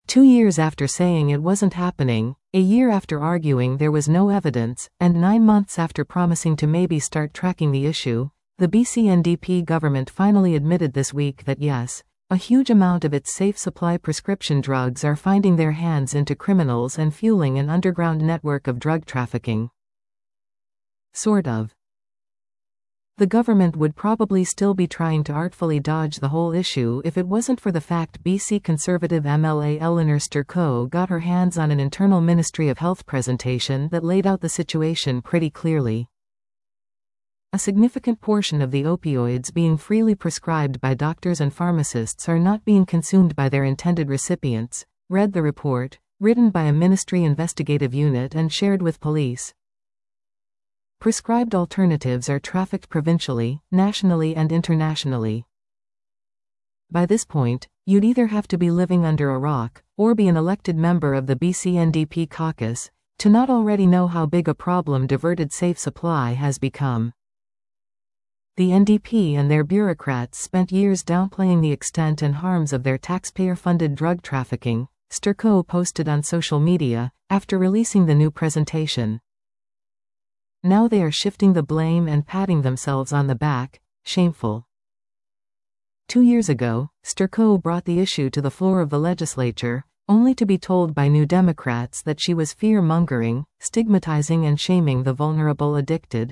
2 years after saying it wasn't happening, a year after arguing there was no evidence, and 9 months after promising to maybe start tracking the issue, the BC NDP government finally admitted this week that yes, a huge amount of its safe supply prescription drugs are finding their hands into criminals and fueling an underground network of drug trafficking. Sort of. The government would probably still be trying to artfully dodge the whole issue if it wasn't for the fact BC Conservative MLA Eleanor Sturcot got her hands on an internal Ministry of Health presentation that laid out the situation pretty clearly. A significant portion of the opioids being freely prescribed by doctors and pharmacists are not being consumed by their intended recipients, read the report, written by a ministry investigative unit and shared with police. Prescribed alternatives are trafficked provincially, nationally and internationally. By this point, you'd either have to be living under a rock, or be an elected member of the BC NDP caucus, to not already know how big a problem diverted safe supply has become. The NDP and their bureaucrats spent years downplaying the extent and harms of their taxpayer-funded drug trafficking, Sturcot posted on social media, after releasing the new presentation. Now they are shifting the blame and patting themselves on the back. Shameful. 2 years ago, Sturcot brought the issue to the floor of the legislature, only to be told by New Democrats that she was fear-mongering, stigmatizing and shaming the vulnerable addicted.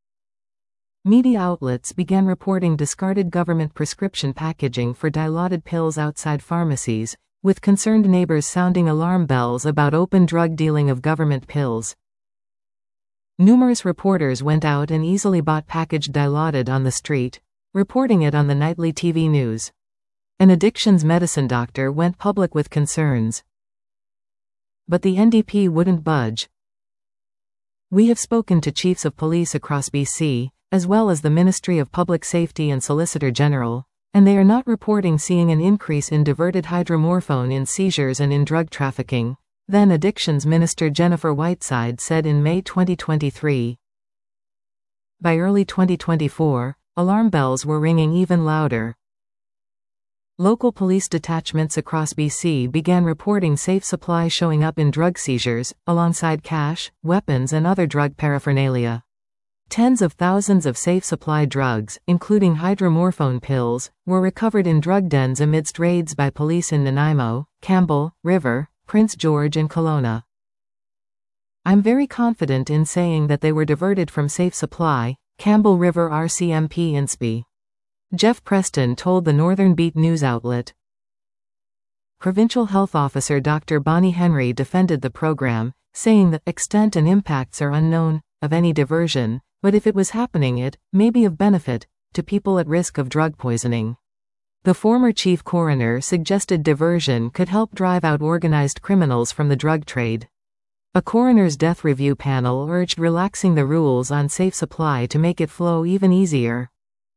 Media outlets began reporting discarded government prescription packaging for dilaudid pills outside pharmacies, with concerned neighbors sounding alarm bells about open drug dealing of government pills. Numerous reporters went out and easily bought packaged Dilaudid on the street, reporting it on the nightly TV news. An addictions medicine doctor went public with concerns. But the NDP wouldn't budge. We have spoken to chiefs of police across BC, as well as the Ministry of Public Safety and Solicitor General, and they are not reporting seeing an increase in diverted hydromorphone in seizures and in drug trafficking. Then Addictions Minister Jennifer Whiteside said in May 2023. By early 2024, alarm bells were ringing even louder. Local police detachments across BC began reporting safe supply showing up in drug seizures, alongside cash, weapons and other drug paraphernalia. Tens of thousands of safe supply drugs, including hydromorphone pills, were recovered in drug dens amidst raids by police in Nanaimo, Campbell, River, Prince George and Kelowna. I'm very confident in saying that they were diverted from safe supply, Campbell River RCMP Inspy. Jeff Preston told the Northern Beat news outlet. Provincial Health Officer Dr. Bonnie Henry defended the program, saying the extent and impacts are unknown of any diversion, but if it was happening it may be of benefit to people at risk of drug poisoning. The former chief coroner suggested diversion could help drive out organized criminals from the drug trade. A coroner's death review panel urged relaxing the rules on safe supply to make it flow even easier.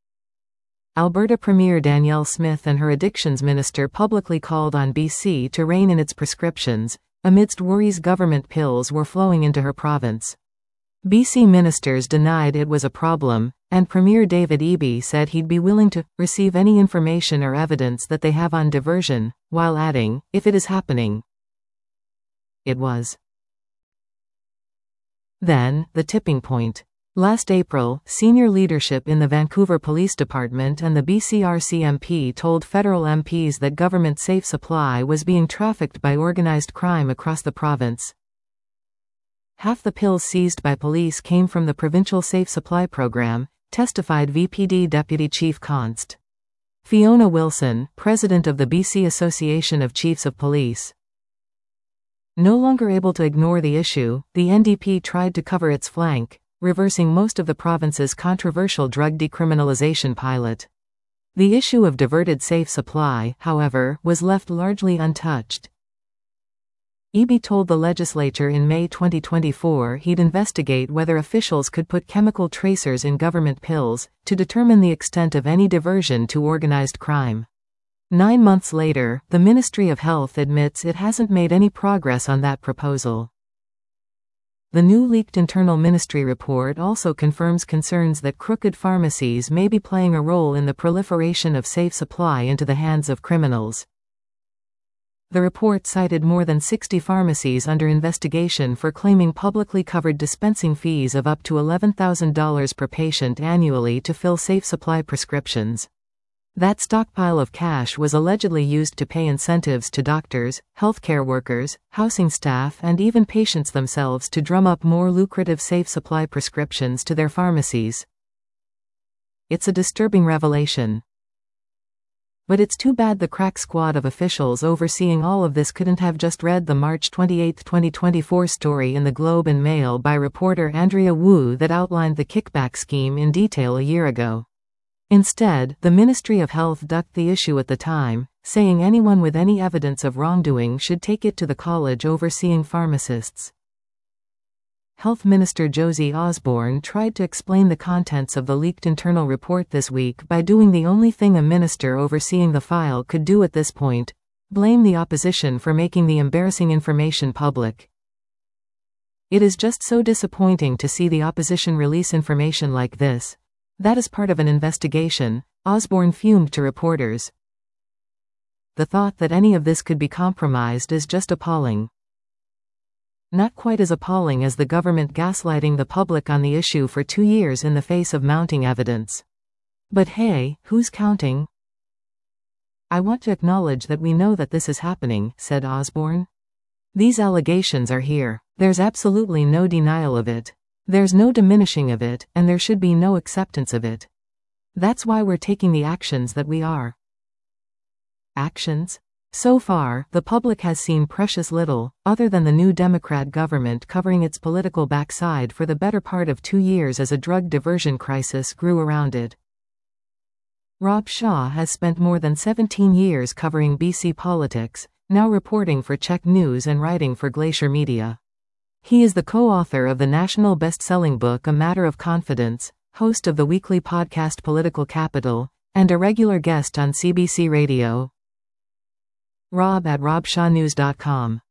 Alberta Premier Danielle Smith and her addictions minister publicly called on BC to rein in its prescriptions, amidst worries government pills were flowing into her province. BC ministers denied it was a problem, and Premier David Eby said he'd be willing to receive any information or evidence that they have on diversion, while adding, if it is happening. It was. Then, the tipping point. Last April, senior leadership in the Vancouver Police Department and the BC RCMP told federal MPs that government safe supply was being trafficked by organized crime across the province. Half the pills seized by police came from the provincial safe supply program, testified VPD Deputy Chief Const. Fiona Wilson, president of the BC Association of Chiefs of Police. No longer able to ignore the issue, the NDP tried to cover its flank, reversing most of the province's controversial drug decriminalization pilot. The issue of diverted safe supply, however, was left largely untouched. Eby told the legislature in May 2024 he'd investigate whether officials could put chemical tracers in government pills to determine the extent of any diversion to organized crime. 9 months later, the Ministry of Health admits it hasn't made any progress on that proposal. The new leaked internal ministry report also confirms concerns that crooked pharmacies may be playing a role in the proliferation of safe supply into the hands of criminals. The report cited more than 60 pharmacies under investigation for claiming publicly covered dispensing fees of up to $11,000 per patient annually to fill safe supply prescriptions. That stockpile of cash was allegedly used to pay incentives to doctors, healthcare workers, housing staff, and even patients themselves to drum up more lucrative safe supply prescriptions to their pharmacies. It's a disturbing revelation. But it's too bad the crack squad of officials overseeing all of this couldn't have just read the March 28, 2024 story in the Globe and Mail by reporter Andrea Wu that outlined the kickback scheme in detail a year ago. Instead, the Ministry of Health ducked the issue at the time, saying anyone with any evidence of wrongdoing should take it to the college overseeing pharmacists. Health Minister Josie Osborne tried to explain the contents of the leaked internal report this week by doing the only thing a minister overseeing the file could do at this point: blame the opposition for making the embarrassing information public. It is just so disappointing to see the opposition release information like this. That is part of an investigation, Osborne fumed to reporters. The thought that any of this could be compromised is just appalling. Not quite as appalling as the government gaslighting the public on the issue for 2 years in the face of mounting evidence. But hey, who's counting? I want to acknowledge that we know that this is happening, said Osborne. These allegations are here. There's absolutely no denial of it. There's no diminishing of it, and there should be no acceptance of it. That's why we're taking the actions that we are. Actions? So far, the public has seen precious little, other than the new Democrat government covering its political backside for the better part of 2 years as a drug diversion crisis grew around it. Rob Shaw has spent more than 17 years covering BC politics, now reporting for Czech News and writing for Glacier Media. He is the co-author of the national best-selling book A Matter of Confidence, host of the weekly podcast Political Capital, and a regular guest on CBC Radio. Rob at robshawnews.com